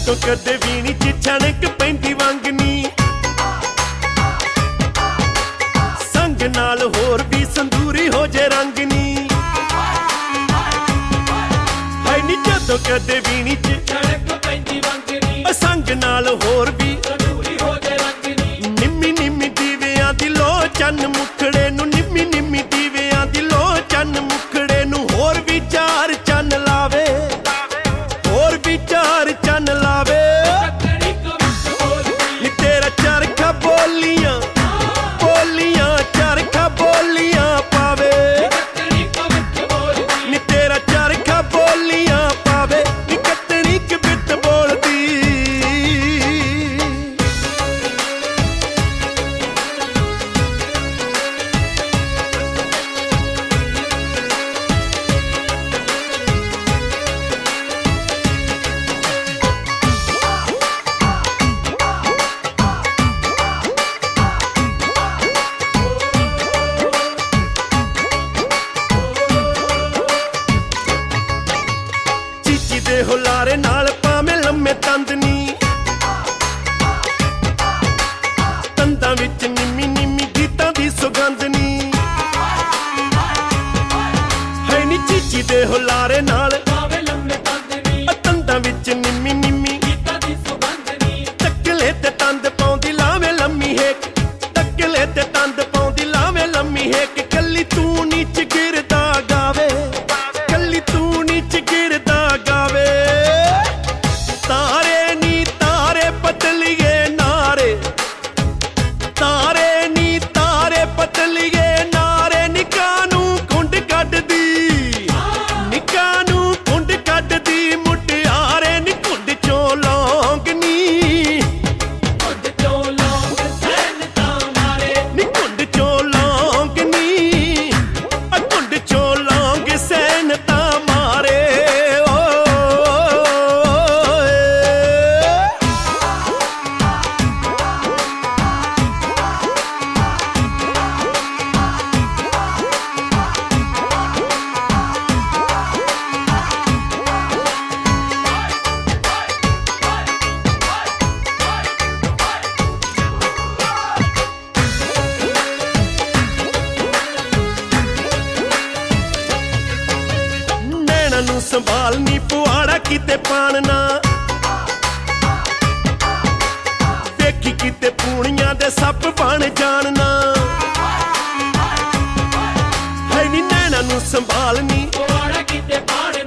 ਜਦੋਂ ਕਦੇ ਵੀਣੀ ਚ ਛਣਕ ਪੈਂਦੀ ਵਾਂਗਨੀ ਸੰਗ ਨਾਲ ਹੋਰ ਵੀ ਸੰਦੂਰੀ ਹੋ ਜੇ ਰੰਗਨੀ ਹਾਏ ਨੀ ਜਦੋਂ ਕਦੇ ਵੀਣੀ ਚ ਛਣਕ ਪੈਂਦੀ ਵਾਂਗਨੀ ਸੰਗ ਨਾਲ ਹੋਰ ਵੀ ਸੰਦੂਰੀ ਹੋ ਜੇ ਰੰਗਨੀ ਨਿੰਮੀ ਨਿੰਮੀ ਦੀਵਿਆਂ ਦੀ ਲੋ ਚੰਨ ਮੁਖੜੇ ਨੂੰ ਨਿੰਮੀ ਨਿੰਮੀ ਦੀਵਿਆਂ ਦੀ ਲੋ ਚੰਨ ਮੁਖੜੇ ਨੂੰ ਹੋਰ ਵੀ ਚਾਰ ਚੰਨ ਲਾਵੇ ਹੋਰ ਵੀ ਚਾਰ ਚੰਨ ਲਾਵੇ ਕੱਕੜੀ ਕਵਿਤ ਬੋਲਦੀ ਨੀ ਤੇਰਾ ਚਰਖਾ ਬੋਲੀਆਂ ਬੋਲੀਆਂ ਚਰਖਾ ਬੋਲੀਆਂ ਪਾਵੇ ਕੱਕੜੀ ਕਵਿਤ ਬੋਲਦੀ ਨੀ ਤੇਰਾ ਚਰਖਾ ਬੋਲੀਆਂ ਪਾਵੇ ਨੀ ਕੱਤਣੀ ਕਵਿਤ ਬੋਲਦੀ ਚੀਚੀ ਦੇ ਹੁਲਾਰੇ ਨਾਲ ਪਾਵੇਂ ਲੰਮੇ ਤੰਦਨੀ ਤੰਦਾਂ ਵਿੱਚ ਨਿੰਮੀ ਨਿੰਮੀ ਗੀਤਾਂ ਦੀ ਸੁਗੰਧਨੀ ਹੈ ਨੀ ਚੀਚੀ ਦੇ ਹੁਲਾਰੇ ਨਾਲ ਪਾਵੇ ਲੰਮੇ ਤੰਦਨੀ ਤੰਦਾਂ ਵਿੱਚ ਨਿੰਮੀ ਨਿੰਮੀ ਗੀਤਾਂ ਦੀ ਸੁਗੰਧਨੀ ਤੱਕਲੇ ਤੇ ਤੰਦ ਪਾਉਂਦੀ ਲਾਵੇਂ ਲੰਮੀ ਹੇਕ ਤੱਕਲੇ ਤੇ ਤੰਦ ਪਾਉਂਦੀ ਲਾਵੇਂ ਲੰਮੀ ਹੇਕ ਕੱਲੀ ਤੂੰ ਨੀਚ ਗਿਰਦਾ ਗਾਵੇ ਕੱਲੀ ਤੂੰ ਨੀਚ ਗਿਰਦਾ ਗਾਵੇ ਤਾਰੇ ਨੀ ਤਾਰੇ ਪਤਲੀਏ ਨਾਰੇ ਤਾਰੇ ਨੀ ਤਾਰੇ ਪਤਲੀਏ ਨਾਰੇ ਨਿੱਕਾ ਨੂੰ ਕੁੰਡ ਕੱਢਦੀ ਨਿੱਕਾ ਨੂੰ ਕੁੰਡ ਕੱਢਦੀ ਮੁਟਿਆਰੇ ਨੀ ਕੁੰਡ ਚੋਂ ਲੌਂਗਨੀ ਕੁੰਡ ਚੋਂ ਲੌਂਗ ਸੈਨ ਤਾਂ ਮਾਰੇ ਨੀ ਕੁੰਡ ਚੋਂ ਲੌਂਗਨੀ ਆ ਕੁੰਡ ਚੋਂ ਲੌਂਗ ਸੈਨ ਤਾਂ ਮਾਰੇ ਨੈਣਾ ਨੂੰ ਸੰਭਾਲ ਨੀ ਪੁਆੜਾ ਕਿਤੇ ਪਾਣਨਾ ਵੇਖੀ ਕਿਤੇ ਪੂਣੀਆਂ ਦੇ ਸੱਪ ਬਣ ਜਾਣਨਾ ਹੈ ਨੀ ਨੈਣਾ ਨੂੰ ਸੰਭਾਲ ਨੀ ਕੋੜਾ ਕਿਤੇ ਪਾਣ